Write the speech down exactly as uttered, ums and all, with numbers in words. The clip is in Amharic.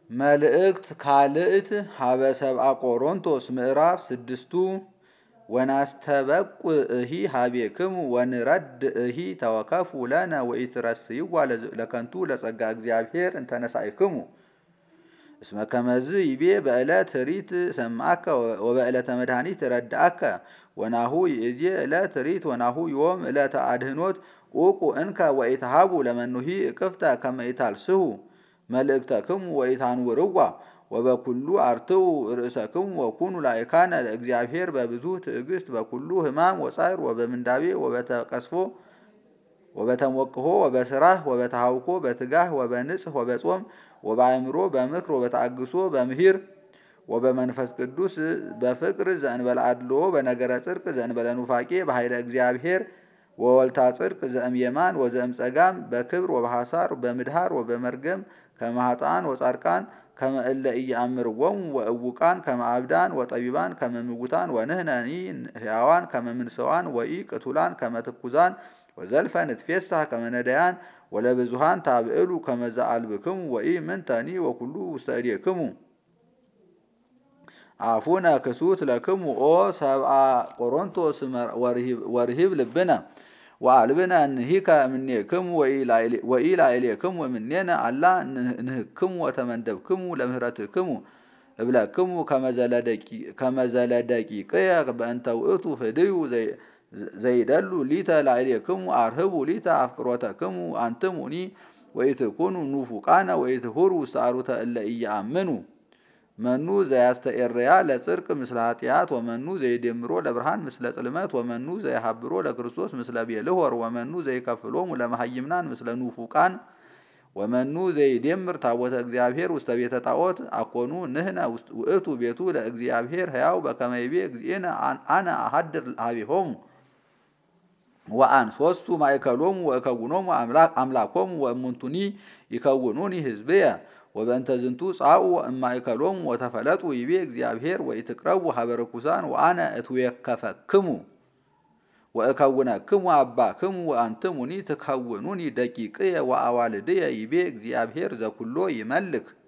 መልእክት ካልእት ሀበ ሰብአ ቆሮንቶስ ምዕራፍ ስድስቱ ወናስተበቁ እሂ ሀቤክሙ ወንረድ እሂ ተወከፉ ለነ ወኢትረስይዋ ለከንቱ ለጸጋ እግዚአብሔር እንተነሳይክሙ እስመ ከመዝ ይቤ በዕለት ሪት ሰማከ ወበዕለተ መድኃኒት ረዳአከ ወናሁ ይእዜ ዕለት ሪት ወናሁ ዮም ዕለተ አድህኖት ኡቁ እንከ ወኢትሃቡ ለመኑሂ እቅፍተ ከመ ኢታልስሁ መልእክተክሙ ወኢታንውርዋ ወበኩሉ አርትዑ ርእሰክሙ ወኩኑ ላይካነ ለእግዚአብሔር በብዙ ትዕግስት በኩሉ ሕማም ወጻዕር ወበምንዳቤ ወበተቀስፎ ወበተሞቅሆ ወበስራህ ወበተሃውኮ በትጋህ ወበንጽህ ወበጾም ወበአእምሮ በምክር ወበተአግሶ በምሂር ወበመንፈስ ቅዱስ በፍቅር ዘእንበለ አድልዎ በነገረ ጽድቅ ዘእንበለ ኑፋቄ በኃይለ እግዚአብሔር ወወልታ ጽድቅ ዘእምየማን ወዘእምጸጋም በክብር ወበሐሳር በምድሃር ወበመርገም ከመሃጣን ወጻድቃን ከመ እለ ኢየአምርዎሙ ወእውቃን ከመ አብዳን ወጠቢባን ከመ ምውታን ወንሕነኒ ሕያዋን ከመ ምንሰዋን ወኢ ቅቱላን ከመ ትኩዛን ወዘልፈ ንትፌሳህ ከመ ነዳያን ወለብዙሃን ታብዕሉ ከመ ዘአልብክሙ ወኢ ምንተኒ ወኩሉ ውስተ እዴክሙ አፉነ ክሱት ለክሙ ኦ ሰብአ ቆሮንቶስ ወርሂብ ልብነ ወአልብነ እንሂከ እምኔክሙ ወኢላዕሌክሙ እምኔነ አላ ንህክሙ ወተመንደብክሙ ለምህረትክሙ እብለክሙ ከመ ዘለደቂቅየ በእንተ ውእቱ ፍድዩ ዘይደሉ ሊተ ላዕሌክሙ አርህቡ ሊተ አፍቅሮተክሙ አንትሙኒ ወኢትኩኑ ኑፉቃነ ወኢትሁሩ ውስተ አሩተ እለ ኢየአምኑ መኑ ዘያስተኤርያ ለጽድቅ ምስለ ኃጢአት ወመኑ ዘይደምሮ ለብርሃን ምስለ ጽልመት ወመኑ ዘይሃብሮ ለክርስቶስ ምስለ ቤልሆር ወመኑ ዘይከፍሎሙ ለመሃይምናን ምስለ ኑፉቃን ወመኑ ዘይደምር ታቦተ እግዚአብሔር ውስተ ቤተ ጣዖት አኮኑ ንህነ ውእቱ ቤቱ ለእግዚአብሔር ሕያው በከመ ይቤ እግዚእነ አነ አሐድር ሀቤሆሙ ወአንሶሱ ማእከሎሙ ወእከውኖሙ አምላኮሙ ወእሙንቱኒ ይከውኑኒ ሕዝብየ ወበእንተ ዝንቱ ጻኡ እማእከሎሙ ወተፈለጡ ይቤ እግዚአብሔር ወኢትቅረቡ ሀበ ርኩሳን ወአነ እትዌከፈክሙ ወእከውነክሙ አባክሙ ወአንትሙኒ ትከውኑኒ ደቂቅየ ወአዋልድየ ይቤ እግዚአብሔር ዘኩሎ ይመልክ